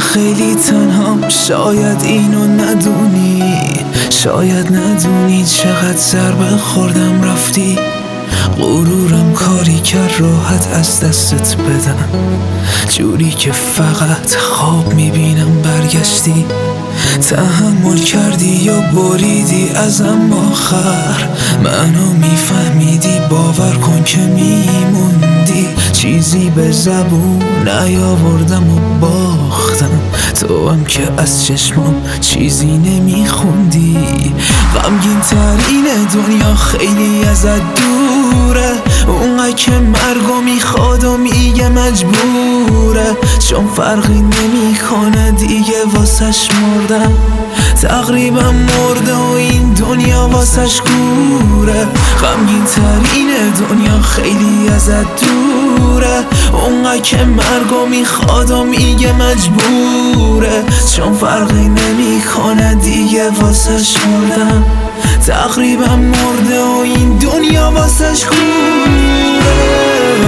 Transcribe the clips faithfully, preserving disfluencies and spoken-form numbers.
خیلی تنهام، شاید اینو ندونی، شاید ندونی چقدر ضربه خوردم رفتی. غرورم کاری کرد راحت از دستت بدم، جوری که فقط خواب میبینم برگشتی. تحمل کردی یا بریدی ازم آخر، منو میفهمیدی، باور کن که میموندی. چیزی به زبون نیاوردم و باختم، تو هم که از چشمام چیزی نمیخوندی. غمگین ترین دنیا خیلی ازت دوره، اونقدر که مرگو میخواد و میگه مجبوره، چون فرقی نمیکنه دیگه واسش مردم. تقریبا مرده و این دنیا واسش کوره. غمگین ترین دنیا خیلی ازت دوره، اونقدر که مرگو میخواد و میگه مجبوره، چون فرقی نمیکنه دیگه واسش مردم. تقریبا مرده و این دنیا واسش کوره.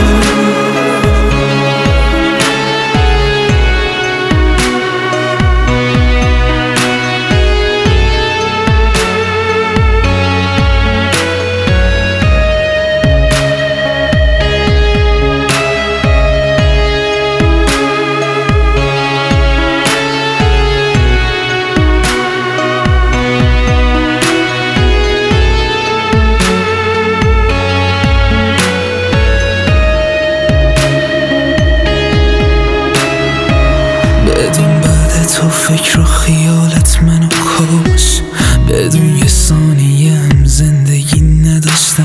تو فکر و خیالت منو کش، بدون یه ثانیه هم زندگی نداشتم.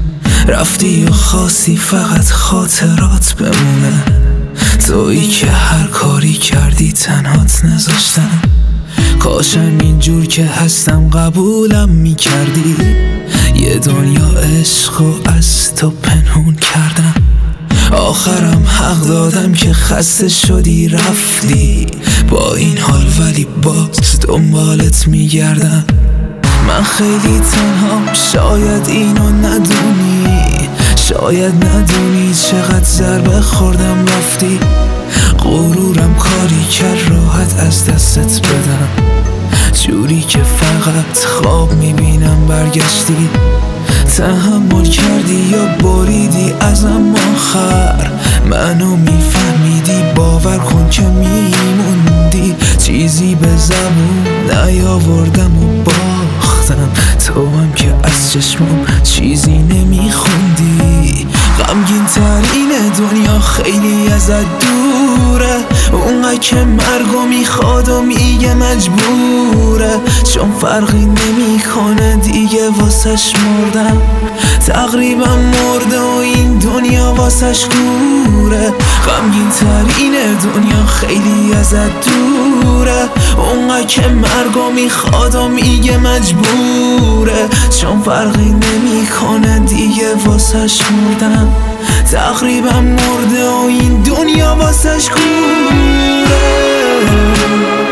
رفتی و خواستی فقط خاطرات بمونه، تویی که هر کاری کردی تنهات نذاشتم. کاشم اینجور که هستم قبولم میکردی، یه دنیا عشق و از تو پنهون کردم. آخرم حق دادم که خسته شدی رفتی، با این حال ولی باز دنبالت میگردم. من خیلی تنهام، شاید اینو ندونی، شاید ندونی چقدر ضربه خوردم رفتی. غرورم کاری کرد راحت از دستت بدم، جوری که فقط خواب میبینم برگشتی. تحمل کردی یا بریدی ازم آخر، منو میفهمیدی، باور کن که میموندی. چیزی به زبون نیاوردم و باختم، تو هم که از چشمام چیزی نمیخوندی. غمگین ترین دنیا خیلی ازت دوره، اونقدر که مرگو میخواد و میگه مجبوره، چون فرقی نمیکنه دیگه واسش مردم. تقریبا مرده و این دنیا واسش کوره. غمگین ترین دنیا خیلی ازت دوره، اونقدر که مرگو میخواد و میگه مجبوره، چون فرقی نمیکنه دیگه واسش مردم. تقریبا مرده و این دنیا واسش کوره.